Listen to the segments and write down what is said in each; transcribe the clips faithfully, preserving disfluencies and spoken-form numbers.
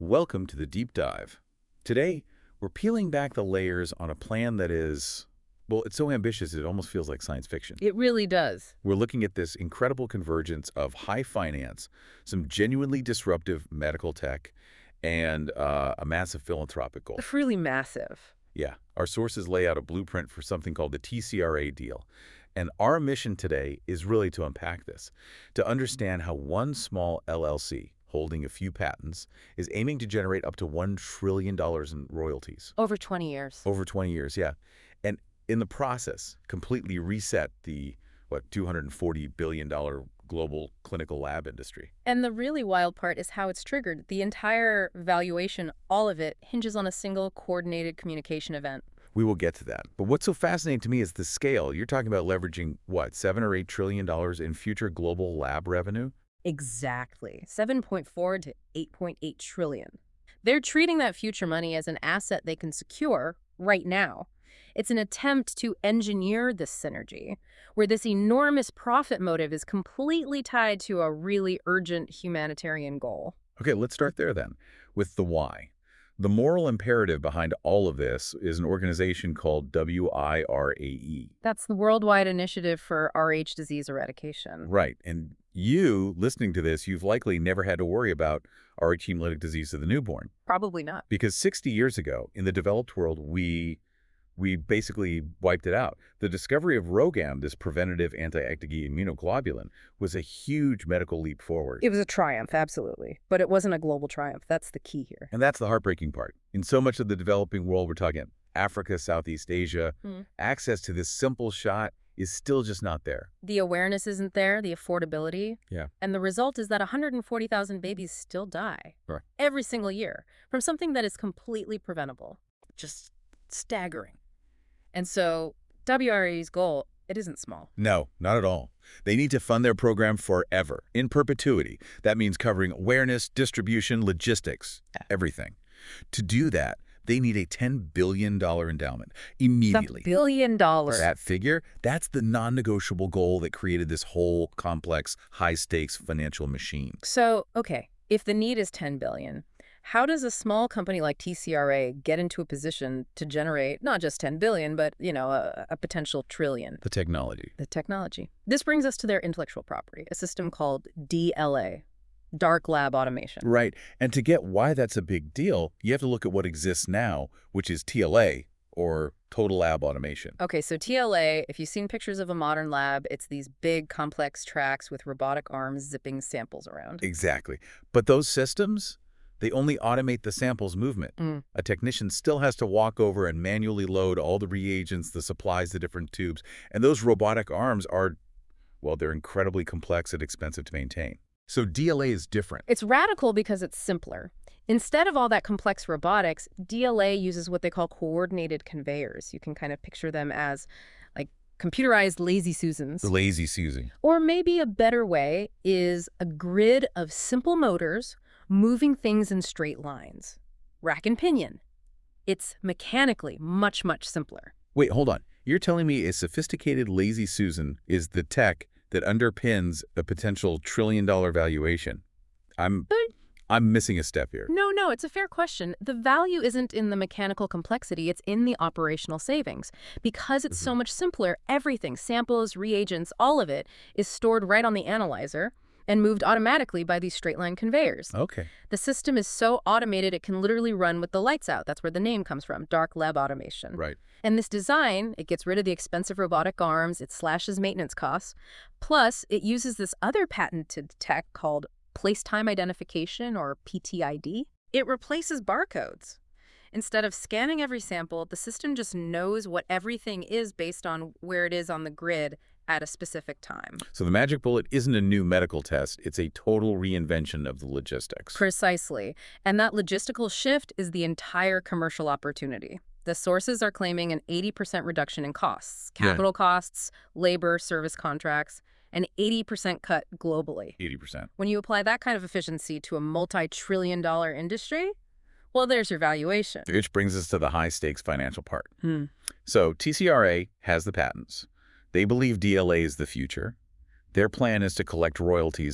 Welcome to the deep dive. Today, we're peeling back the layers on a plan that is, well, it's so ambitious it almost feels like science fiction. It really does. We're looking at this incredible convergence of high finance, some genuinely disruptive medical tech, and uh, a massive philanthropic goal. It's really massive. Yeah, our sources lay out a blueprint for something called the T C R A deal. And our mission today is really to unpack this, to understand how one small L L C, holding a few patents, is aiming to generate up to one trillion dollars in royalties. Over twenty years. Over twenty years, yeah. And in the process, completely reset the, what, two hundred forty billion dollars global clinical lab industry. And the really wild part is how it's triggered. The entire valuation, all of it, hinges on a single coordinated communication event. We will get to that. But what's so fascinating to me is the scale. You're talking about leveraging, what, seven or eight trillion dollars in future global lab revenue? Exactly. seven point four to eight point eight trillion. They're treating that future money as an asset they can secure right now. It's an attempt to engineer this synergy, where this enormous profit motive is completely tied to a really urgent humanitarian goal. Okay, let's start there then, with the why. The moral imperative behind all of this is an organization called W I R A E. That's the Worldwide Initiative for R H Disease Eradication. Right, and you, listening to this, you've likely never had to worry about R H hemolytic disease of the newborn. Probably not. Because sixty years ago, in the developed world, we we basically wiped it out. The discovery of RhoGAM, this preventative anti-ectogy immunoglobulin, was a huge medical leap forward. It was a triumph, absolutely. But it wasn't a global triumph. That's the key here. And that's the heartbreaking part. In so much of the developing world, we're talking Africa, Southeast Asia, Mm. access to this simple shot is still just not there. The awareness isn't there, the affordability. Yeah. And the result is that one hundred forty thousand babies still die. Right. Every single year from something that is completely preventable. Just staggering. And so W I R A's goal, it isn't small. No, not at all. They need to fund their program forever, in perpetuity. That means covering awareness, distribution, logistics, everything. To do that, they need a ten billion dollars endowment immediately. A billion dollars. That figure, that's the non-negotiable goal that created this whole complex, high-stakes financial machine. So, okay, if the need is ten billion dollars, how does a small company like T C R A get into a position to generate not just ten billion dollars, but, you know, a, a potential trillion? The technology. The technology. This brings us to their intellectual property, a system called D L A, Dark Lab Automation. Right. And to get why that's a big deal, you have to look at what exists now, which is T L A, or Total Lab Automation. Okay, so T L A, if you've seen pictures of a modern lab, it's these big, complex tracks with robotic arms zipping samples around. Exactly. But those systems, they only automate the sample's movement. Mm. A technician still has to walk over and manually load all the reagents, the supplies, the different tubes. And those robotic arms are, well, they're incredibly complex and expensive to maintain. So D L A is different. It's radical because it's simpler. Instead of all that complex robotics, D L A uses what they call coordinated conveyors. You can kind of picture them as like computerized lazy Susans. The lazy Susie. Or maybe a better way is a grid of simple motors moving things in straight lines. Rack and pinion. It's mechanically much, much simpler. Wait, hold on. You're telling me a sophisticated lazy Susan is the tech that underpins a potential trillion dollar valuation? I'm But I'm missing a step here. no, no, it's a fair question. The value isn't in the mechanical complexity, it's in the operational savings. Because it's so much simpler, everything, samples, reagents, all of it, is stored right on the analyzer and moved automatically by these straight-line conveyors. Okay. The system is so automated it can literally run with the lights out. That's where the name comes from, Dark Lab Automation. Right. And this design, it gets rid of the expensive robotic arms, it slashes maintenance costs, plus it uses this other patented tech called place-time identification, or P T I D. It replaces barcodes. Instead of scanning every sample, the system just knows what everything is based on where it is on the grid at a specific time. So the magic bullet isn't a new medical test. It's a total reinvention of the logistics. Precisely. And that logistical shift is the entire commercial opportunity. The sources are claiming an eighty percent reduction in costs, Yeah. capital costs, labor, service contracts, an eighty percent cut globally. eighty percent. When you apply that kind of efficiency to a multi-trillion dollar industry, well, there's your valuation. Which brings us to the high-stakes financial part. Hmm. So T C R A has the patents. They believe D L A is the future. Their plan is to collect royalties on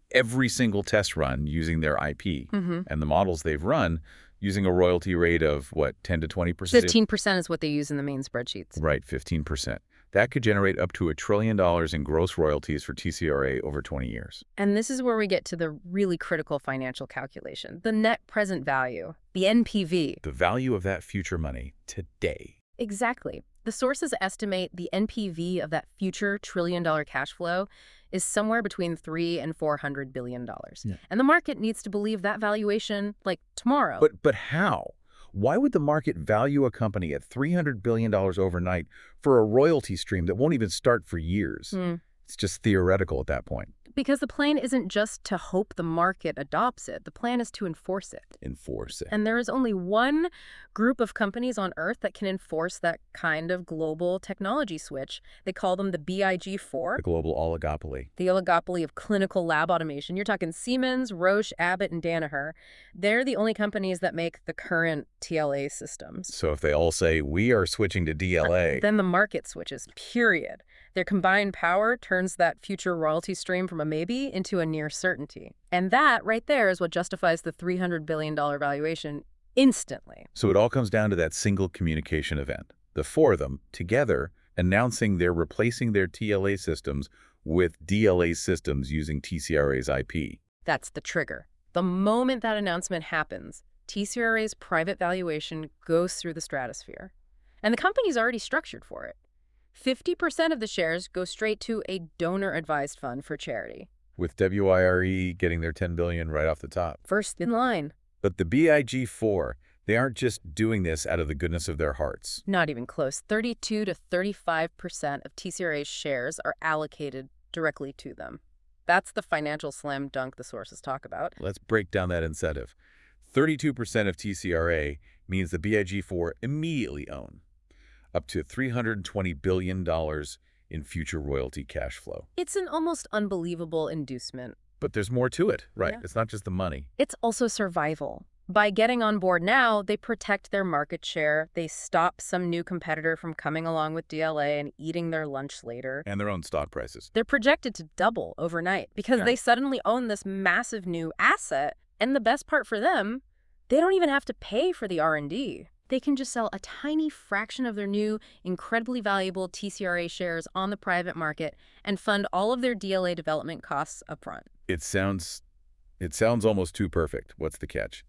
every single test run using their I P Mm-hmm. and the models they've run using a royalty rate of, what, ten to twenty percent? fifteen percent is what they use in the main spreadsheets. Right, fifteen percent. That could generate up to a trillion dollars in gross royalties for T C R A over twenty years. And this is where we get to the really critical financial calculation, the net present value, the N P V. The value of that future money today. Exactly. The sources estimate the N P V of that future trillion-dollar cash flow is somewhere between three and four hundred billion dollars. Yeah. And the market needs to believe that valuation, like, tomorrow. But but how? Why would the market value a company at three hundred billion dollars overnight for a royalty stream that won't even start for years? Mm. It's just theoretical at that point. Because the plan isn't just to hope the market adopts it. The plan is to enforce it. Enforce it. And there is only one group of companies on Earth that can enforce that kind of global technology switch. They call them the B I G four, The global oligopoly. the oligopoly of clinical lab automation. You're talking Siemens, Roche, Abbott, and Danaher. They're the only companies that make the current T L A systems. So if they all say, we are switching to D L A, Then the market switches, period. Their combined power turns that future royalty stream from a maybe into a near certainty. And that right there is what justifies the three hundred billion dollars valuation instantly. so it all comes down to that single communication event. The four of them, together, announcing they're replacing their T L A systems with D L A systems using T C R A's I P. That's the trigger. The moment that announcement happens, T C R A's private valuation goes through the stratosphere. And the company's already structured for it. fifty percent of the shares go straight to a donor-advised fund for charity. With W I R E getting their ten billion dollars right off the top. First in line. But the B I G four, they aren't just doing this out of the goodness of their hearts. Not even close. thirty-two to thirty-five percent of T C R A's shares are allocated directly to them. That's the financial slam dunk the sources talk about. Let's break down that incentive. thirty-two percent of T C R A means the B I G four immediately own up to three hundred twenty billion dollars in future royalty cash flow. It's an almost unbelievable inducement. But there's more to it, right? Yeah. It's not just the money. It's also survival. By getting on board now, they protect their market share. They stop some new competitor from coming along with D L A and eating their lunch later. And their own stock prices. They're projected to double overnight because Yeah. they suddenly own this massive new asset. And the best part for them, they don't even have to pay for the R and D. They can just sell a tiny fraction of their new, incredibly valuable T C R A shares on the private market and fund all of their D L A development costs upfront. It sounds, it sounds almost too perfect. What's the catch?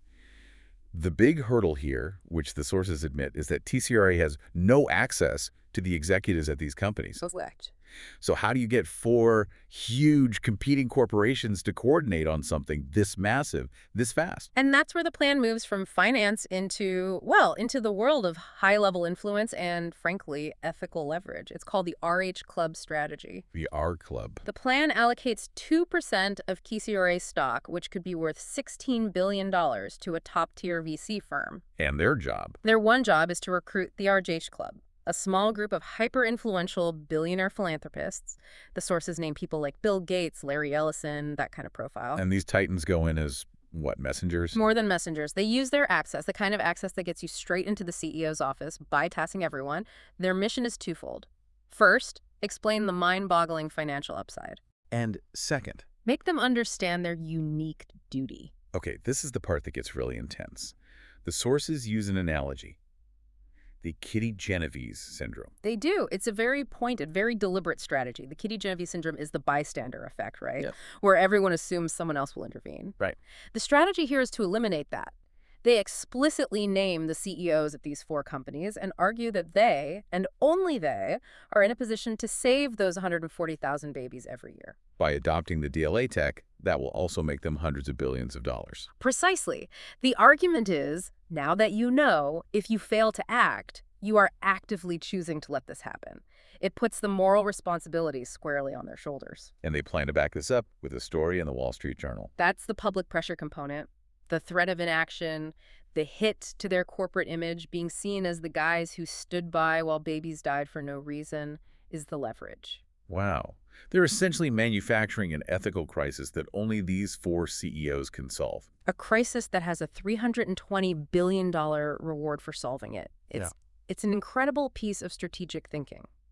The big hurdle here, which the sources admit, is that T C R A has no access to the executives at these companies. Correct. So how do you get four huge competing corporations to coordinate on something this massive, this fast? And that's where the plan moves from finance into, well, into the world of high-level influence and, frankly, ethical leverage. It's called the R H Club strategy. The R Club. The plan allocates two percent of T C R A stock, which could be worth sixteen billion dollars, to a top-tier V C firm. And their job. Their one job is to recruit the R H Club, a small group of hyper-influential billionaire philanthropists. The sources name people like Bill Gates, Larry Ellison, that kind of profile. And these titans go in as, what, messengers? More than messengers. They use their access, the kind of access that gets you straight into the C E O's office, bypassing everyone. Their mission is twofold. First, explain the mind-boggling financial upside. And second, Make them understand their unique duty. okay, this is the part that gets really intense. The sources use an analogy. The Kitty Genovese syndrome. They do. It's a very pointed, very deliberate strategy. The Kitty Genovese syndrome is the bystander effect, right? Yep. Where everyone assumes someone else will intervene. Right. The strategy here is to eliminate that. They explicitly name the C E Os at these four companies and argue that they, and only they, are in a position to save those one hundred forty thousand babies every year. By adopting the D L A tech, that will also make them hundreds of billions of dollars. Precisely. The argument is, now that you know, if you fail to act, you are actively choosing to let this happen. It puts the moral responsibility squarely on their shoulders. And they plan to back this up with a story in the Wall Street Journal. That's the public pressure component. The threat of inaction, the hit to their corporate image, being seen as the guys who stood by while babies died for no reason, is the leverage. Wow. They're essentially manufacturing an ethical crisis that only these four C E Os can solve. A crisis that has a three hundred twenty billion dollars reward for solving it. It's, Yeah. it's an incredible piece of strategic thinking.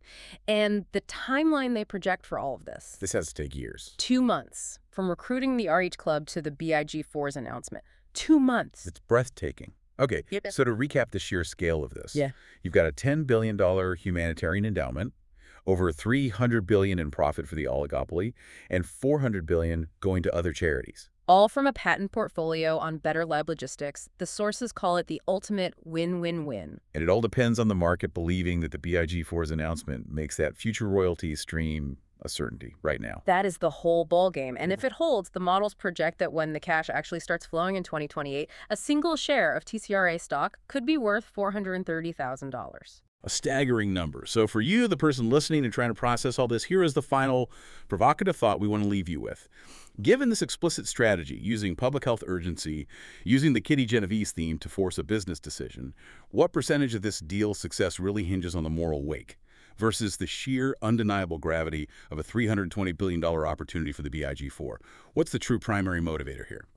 And the timeline they project for all of this, This has to take years. two months from recruiting the R H Club to the B I G four's announcement. Two months. It's breathtaking. Okay, Yep. so to recap the sheer scale of this, Yeah. you've got a ten billion dollar humanitarian endowment, over three hundred billion dollars in profit for the oligopoly, and four hundred billion dollars going to other charities. All from a patent portfolio on Better Lab Logistics. The sources call it the ultimate win-win-win. And it all depends on the market believing that the B I G four's announcement makes that future royalty stream a certainty right now. That is the whole ballgame. And if it holds, the models project that when the cash actually starts flowing in twenty twenty-eight, a single share of T C R A stock could be worth four hundred thirty thousand dollars. A staggering number. So for you, the person listening and trying to process all this, here is the final provocative thought we want to leave you with. Given this explicit strategy, using public health urgency, using the Kitty Genovese theme to force a business decision, what percentage of this deal's success really hinges on the moral wake versus the sheer undeniable gravity of a three hundred twenty billion dollar opportunity for the B I G four? What's the true primary motivator here?